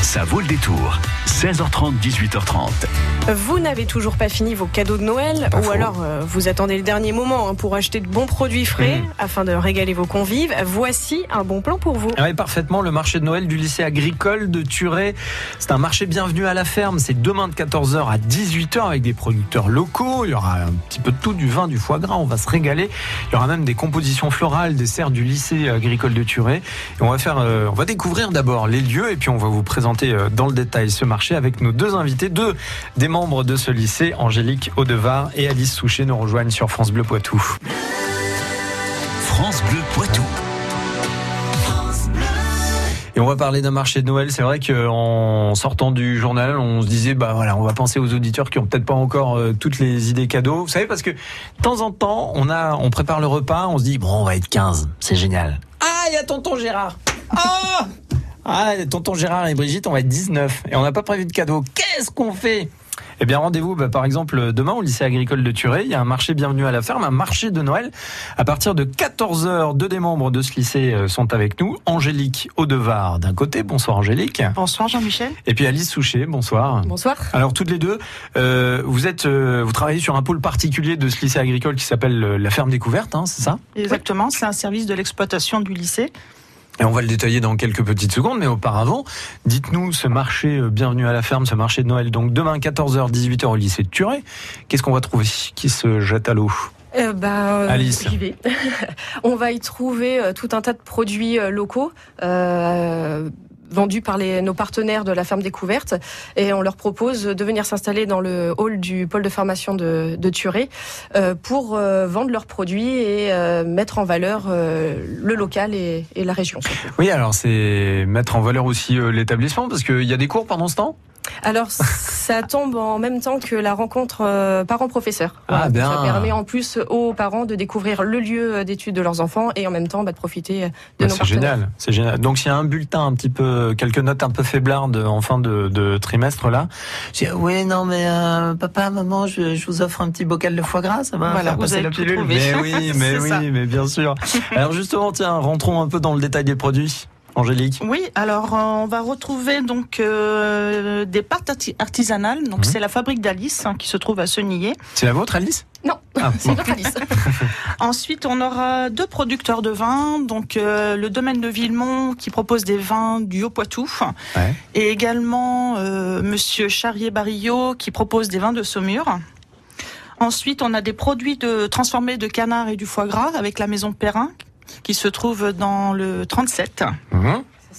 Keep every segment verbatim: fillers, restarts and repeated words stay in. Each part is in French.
Ça vaut le détour. seize heures trente, dix-huit heures trente. Vous n'avez toujours pas fini vos cadeaux de Noël, ou faux. alors euh, vous attendez le dernier moment hein, pour acheter de bons produits frais mmh. afin de régaler vos convives. Voici un bon plan pour vous. Oui, parfaitement. Le marché de Noël du lycée agricole de Thurey. C'est un marché bienvenu à la ferme. C'est demain de quatorze heures à dix-huit heures avec des producteurs locaux. Il y aura un petit peu de tout, du vin, du foie gras. On va se régaler. Il y aura même des compositions florales, des serres du lycée agricole de Thurey. Et on va faire, euh, on va découvrir d'abord les lieux et puis on va vous présenter euh, dans le détail ce marché avec nos deux invités, deux des membres de ce lycée, Angélique Audevar et Alice Souchet, nous rejoignent sur France Bleu Poitou. France Bleu Poitou. Et on va parler d'un marché de Noël. C'est vrai qu'en sortant du journal, on se disait, bah voilà, on va penser aux auditeurs qui ont peut-être pas encore euh, toutes les idées cadeaux. Vous savez, parce que de temps en temps, on a, on prépare le repas, on se dit, bon, on va être quinze, c'est génial. Ah, il y a tonton Gérard. Ah, ah, tonton Gérard et Brigitte, on va être dix-neuf et on n'a pas prévu de cadeau. Qu'est-ce qu'on fait ? Eh bien, rendez-vous, bah, par exemple, demain au lycée agricole de Thurey. Il y a un marché bienvenu à la ferme, un marché de Noël. À partir de quatorze heures, deux des membres de ce lycée sont avec nous. Angélique Audevar d'un côté. Bonsoir Angélique. Bonsoir Jean-Michel. Et puis Alice Souchet. Bonsoir. Bonsoir. Alors toutes les deux, euh, vous êtes, euh, vous travaillez sur un pôle particulier de ce lycée agricole qui s'appelle la ferme découverte, hein, c'est ça ? Exactement. C'est un service de l'exploitation du lycée. Et on va le détailler dans quelques petites secondes, mais auparavant, dites-nous ce marché euh, bienvenue à la ferme, ce marché de Noël, donc demain quatorze heures, dix-huit heures au lycée de Thurey. Qu'est-ce qu'on va trouver qui se jette à l'eau ? Euh, bah, euh, Alice. J'y vais. On va y trouver euh, tout un tas de produits euh, locaux. Euh, vendus par les, nos partenaires de la ferme découverte, et on leur propose de venir s'installer dans le hall du pôle de formation de, de Thurey euh, pour euh, vendre leurs produits et euh, mettre en valeur euh, le local et, et la région. Oui, alors c'est mettre en valeur aussi euh, l'établissement, parce qu'il y a des cours pendant ce temps ? Alors, ça tombe en même temps que la rencontre euh, parents-professeurs. Ah, voilà, bien. Ça permet en plus aux parents de découvrir le lieu d'études de leurs enfants et en même temps bah, de profiter de bah, nos c'est partenaires. Génial, c'est génial. Donc, s'il y a un bulletin un petit peu, quelques notes un peu faiblardes en fin de, de trimestre là, je dis oui, non, mais euh, papa, maman, je, je vous offre un petit bocal de foie gras, ça va voilà, faire passer la tout pilule. trouvé. Mais oui, mais oui, ça. mais bien sûr. Alors justement, tiens, rentrons un peu dans le détail des produits. Angélique. Oui, alors on va retrouver donc euh, des pâtes artisanales. Donc mmh. c'est la fabrique d'Alice hein, qui se trouve à Senillé. C'est la vôtre, Alice ? Non, ah, c'est notre Alice. Ensuite, on aura deux producteurs de vins. Donc euh, le domaine de Villemont qui propose des vins du Haut-Poitou, ouais. et également euh, Monsieur Charrier-Barillot qui propose des vins de Saumur. Ensuite, on a des produits de transformés de canard et du foie gras avec la maison Perrin, qui se trouve dans le trente-sept. Mmh.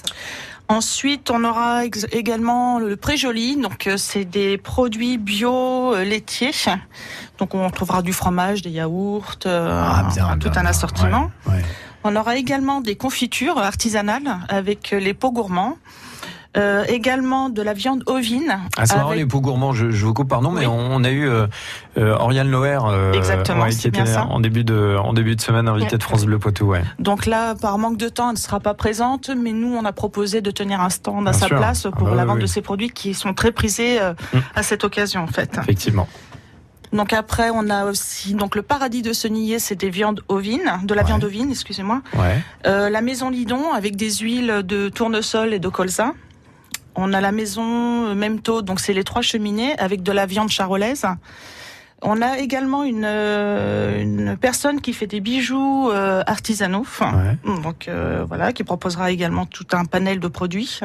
Ensuite, on aura ex- également le Pré-Joli. Donc, euh, c'est des produits bio euh, laitiers. Donc, on trouvera du fromage, des yaourts, euh, ah, bien, tout bien, un assortiment. Ouais, ouais. On aura également des confitures artisanales avec les pots gourmands. Euh, également de la viande ovine. Ah, c'est avec... marrant, les pots gourmands, je, je vous coupe, pardon, oui. mais on, on a eu euh, euh, Oriane Loher, euh, Exactement, ouais, qui était ça. en début de en début de semaine invitée ouais. de France Bleu Poitou. Ouais. Donc là, par manque de temps, elle ne sera pas présente, mais nous, on a proposé de tenir un stand Bien à sûr. sa place pour ah bah, la vente oui. de ces produits qui sont très prisés euh, mmh. à cette occasion, en fait. Effectivement. Donc après, on a aussi donc le Paradis de Senillé, c'est des viandes ovines, de la ouais. viande ovine, excusez-moi. Ouais. Euh, la Maison Lidon avec des huiles de tournesol et de colza. On a la maison Memto, donc c'est les trois cheminées avec de la viande charolaise. On a également une, euh, une personne qui fait des bijoux euh, artisanaux, ouais. donc euh, voilà, qui proposera également tout un panel de produits.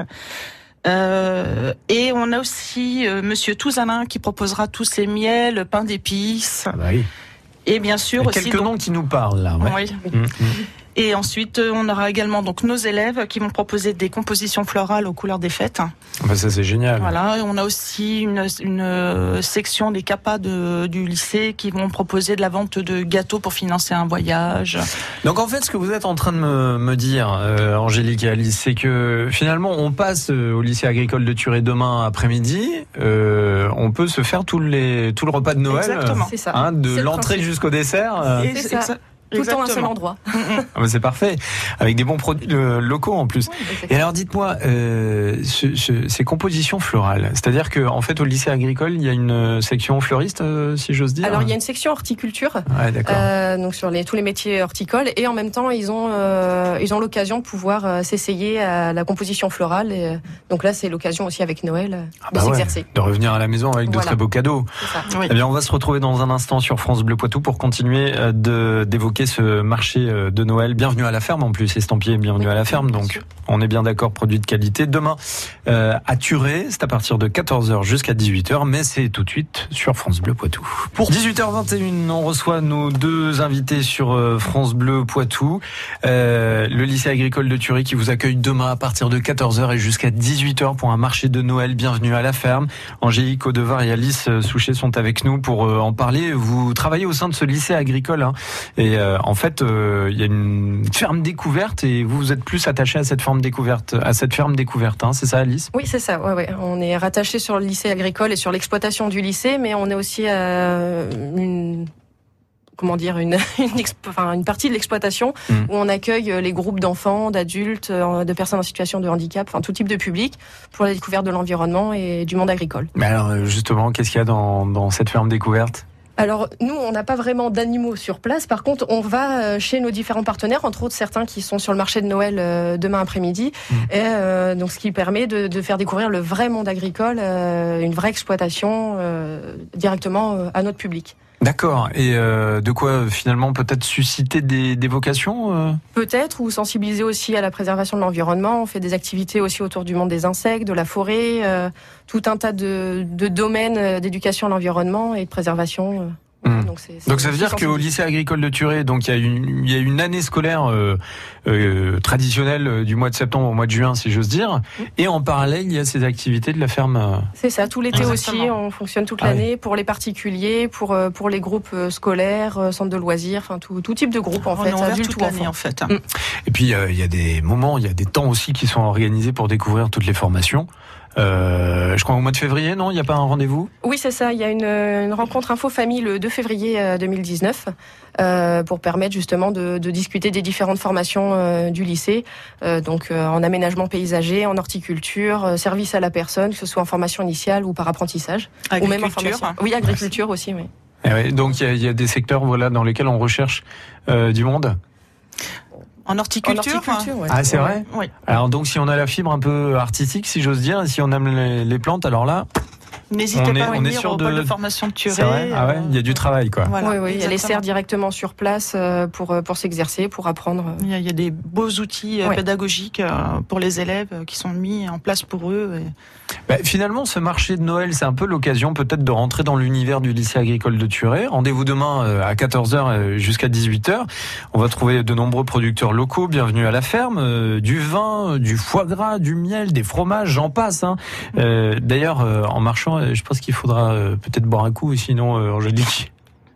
Euh, et on a aussi euh, Monsieur Touzanin qui proposera tous ces miels, pain d'épices. Ah bah oui. Et bien sûr et aussi quelques donc, noms qui nous parlent là. Ouais. Oui. Mmh, mmh. Et ensuite, on aura également donc nos élèves qui vont proposer des compositions florales aux couleurs des fêtes. Bah ça c'est génial. Voilà, et on a aussi une, une section des C A P A de, du lycée qui vont proposer de la vente de gâteaux pour financer un voyage. Donc en fait, ce que vous êtes en train de me, me dire, euh, Angélique et Alice, c'est que finalement, on passe au lycée agricole de Thurey demain après-midi. Euh, on peut se faire tous les tout le repas de Noël. Exactement. C'est ça. Hein, de c'est l'entrée jusqu'au dessert. Euh. Et c'est c'est ça. Tout en un seul endroit. Ah bah c'est parfait, avec des bons produits euh, locaux en plus. Oui, et alors dites-moi, euh, ce, ce, ces compositions florales, c'est-à-dire qu'en en fait au lycée agricole, il y a une section fleuriste, euh, si j'ose dire. Alors il y a une section horticulture, ouais, d'accord. Euh, donc sur les, tous les métiers horticoles, et en même temps ils ont euh, ils ont l'occasion de pouvoir euh, s'essayer à la composition florale. Et, euh, donc là c'est l'occasion aussi avec Noël euh, ah de bah s'exercer. Ouais, de revenir à la maison avec voilà. de très beaux cadeaux. C'est ça. Oui. Eh bien on va se retrouver dans un instant sur France Bleu Poitou pour continuer de d'évoquer ce marché de Noël. Bienvenue à la ferme en plus, estampillé bienvenue oui, à la ferme, donc on est bien d'accord, produit de qualité. Demain euh, à Thurey, c'est à partir de quatorze heures jusqu'à dix-huit heures, mais c'est tout de suite sur France Bleu Poitou. Pour dix-huit heures vingt et une, on reçoit nos deux invités sur euh, France Bleu Poitou, euh, le lycée agricole de Thurey qui vous accueille demain à partir de quatorze heures et jusqu'à dix-huit heures pour un marché de Noël. Bienvenue à la ferme. Angélique Audevar et Alice Souchet sont avec nous pour euh, en parler. Vous travaillez au sein de ce lycée agricole, hein, et euh, en fait il euh, y a une ferme découverte et vous, vous êtes plus attaché à cette ferme découverte, à cette ferme découverte, hein, c'est ça Alice ? Oui, c'est ça. Ouais, ouais. On est rattaché sur le lycée agricole et sur l'exploitation du lycée, mais on est aussi à une comment dire une une, expo, enfin, une partie de l'exploitation mmh. où on accueille les groupes d'enfants, d'adultes, de personnes en situation de handicap, enfin tout type de public pour la découverte de l'environnement et du monde agricole. Mais alors justement, qu'est-ce qu'il y a dans dans cette ferme découverte ? Alors nous, on n'a pas vraiment d'animaux sur place. Par contre, on va chez nos différents partenaires, entre autres certains qui sont sur le marché de Noël euh, demain après-midi, mmh. et euh, donc ce qui permet de, de faire découvrir le vrai monde agricole, euh, une vraie exploitation euh, directement euh, à notre public. D'accord. Et euh, de quoi finalement peut-être susciter des, des vocations euh... Peut-être, ou sensibiliser aussi à la préservation de l'environnement. On fait des activités aussi autour du monde des insectes, de la forêt, euh, tout un tas de, de domaines d'éducation à l'environnement et de préservation. Euh. Mmh. Donc, c'est, c'est donc ça veut dire qu'au lycée agricole de Thurey, donc il y a une il y a une année scolaire euh, euh, traditionnelle du mois de septembre au mois de juin, si j'ose dire, mmh. et en parallèle il y a ces activités de la ferme. Euh... C'est ça, tout l'été Exactement. Aussi, on fonctionne toute ah l'année oui. pour les particuliers, pour pour les groupes scolaires, centres de loisirs, enfin tout tout type de groupe en on fait, est ouvert toute l'année en fait. Mmh. Et puis euh, il y a des moments, il y a des temps aussi qui sont organisés pour découvrir toutes les formations. Euh, je crois au mois de février, non ? Il n'y a pas un rendez-vous ? Oui, c'est ça. Il y a une, une rencontre info famille le deux février deux mille dix-neuf euh, pour permettre justement de, de discuter des différentes formations euh, du lycée, euh, donc euh, en aménagement paysager, en horticulture, euh, service à la personne, que ce soit en formation initiale ou par apprentissage, ou même en formation. Oui, agriculture ouais. aussi, oui. Et oui. Donc il y, y a des secteurs, voilà, dans lesquels on recherche euh, du monde. En horticulture, en horticulture ouais. Ah, c'est vrai ? Oui. Alors donc si on a la fibre un peu artistique, si j'ose dire, et si on aime les, les plantes, alors là... N'hésitez on pas est, à on venir est sur au de... pôle de formation de Thurey. C'est vrai ah ouais, il y a du travail quoi. Voilà, oui, oui, il y a les serres directement sur place pour, pour s'exercer, pour apprendre. Il y a, il y a des beaux outils ouais. pédagogiques pour les élèves qui sont mis en place pour eux. Et... Bah, finalement, ce marché de Noël, c'est un peu l'occasion peut-être de rentrer dans l'univers du lycée agricole de Thurey. Rendez-vous demain à quatorze heures jusqu'à dix-huit heures. On va trouver de nombreux producteurs locaux. Bienvenue à la ferme. Du vin, du foie gras, du miel, des fromages, j'en passe. Hein. Euh, d'ailleurs, en marchant, je pense qu'il faudra peut-être boire un coup, sinon, euh, Angélique. Comment ?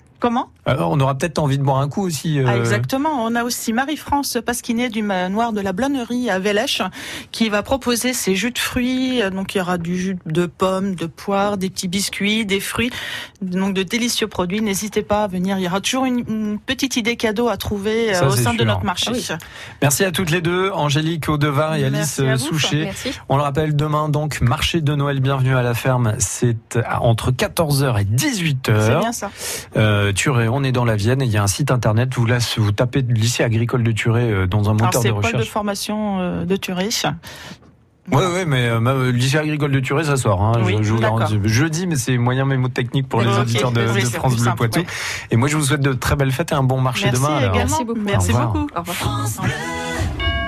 Alors, on aura peut-être envie de boire un coup aussi. Euh... Ah, exactement. On a aussi Marie-France Pasquinet du manoir de la Blonnerie à Vélèche qui va proposer ses jus de fruits. Donc, il y aura du jus de pommes, de poires, des petits biscuits, des fruits. Donc, de délicieux produits. N'hésitez pas à venir. Il y aura toujours une, une petite idée cadeau à trouver Ça, au sein sûr. de notre marché. Oui. Merci à toutes les deux, Angélique Audevar et Alice Souchet. On le rappelle, demain, donc, marché de Noël. Bienvenue à la ferme. C'est entre quatorze heures et dix-huit heures. C'est bien ça. Euh, Thurey, on est dans la Vienne et il y a un site internet, vous, là, vous tapez lycée agricole de Thurey dans un moteur de recherche. C'est pôle de formation de Thurey. Oui, oui, mais euh, lycée agricole de Thurey, ça sort. Hein, oui, je, je vous garantis. Jeudi, mais c'est moyen mémotechnique pour les okay, auditeurs de, oui, de France Bleu Poitou. Ouais. Et moi, je vous souhaite de très belles fêtes et un bon marché Merci demain. Également. Merci beaucoup. Merci beaucoup. Au revoir. Au revoir.